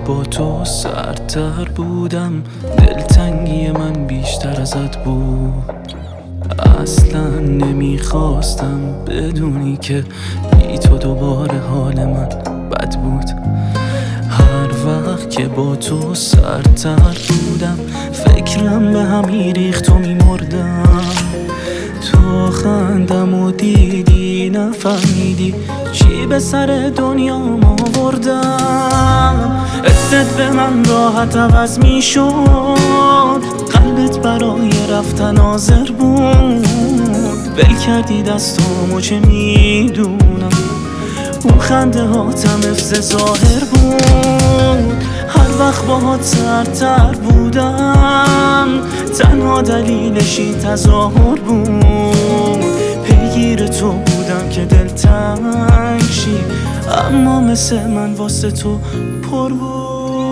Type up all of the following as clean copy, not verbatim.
با تو سردتر بودم، دلتنگی من بیشتر ازت بود. اصلا نمیخواستم بدونی که بی تو دوباره حال من بد بود. هر وقت که با تو سردتر بودم فکرم به هم میریخت و میمردم. تو خندم و دیدی نفهمیدی چی به سر دنیا ما آوردم. حست به من راحت عوض میشد، قلبت برای رفتن حاضر بود. ول کردی دستامو چه میدونم، اون خنده هاتم حفظ ظاهر بود. هر وقت باهات سردتر بودم تنها دلیلشی تظاهر بود. پیگیر تو بودم که دلتنگ شی، اما مثل من واسه تو پر بود.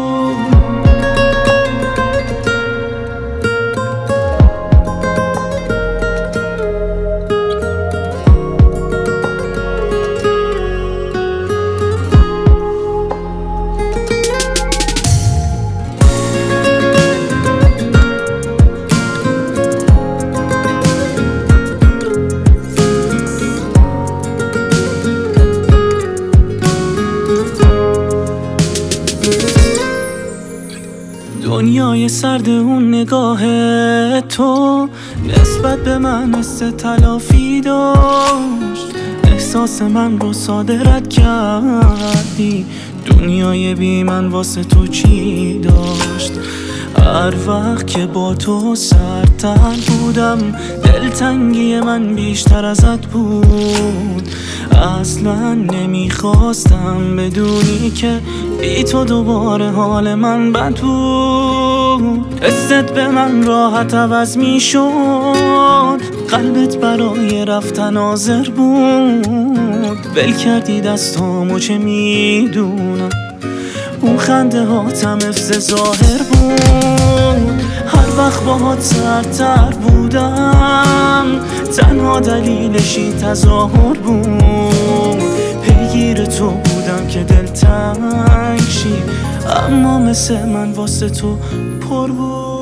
دنیای سرد اون نگاه تو نسبت به من حس تلافی داشت. احساس من رو صادرت کردی، دنیای بی من واسه تو چی داشت. هر وقت که با تو سردتر بودم دلتنگی من بیشتر ازت بود. اصلا نمیخواستم بدونی که بی تو دوباره حال من بد بود. حست به من راحت عوض میشد، قلبت برای رفتن حاضر بود. ول کردی دستامو چه میدونم، اون خنده هاتم حفظ ظاهر بود. هر وقت باهات سردتر بودم تنها دلیلشی تظاهر بود. پیگیر تو بودم که دلتنگ شی، اما مثل من واسه تو پر بود.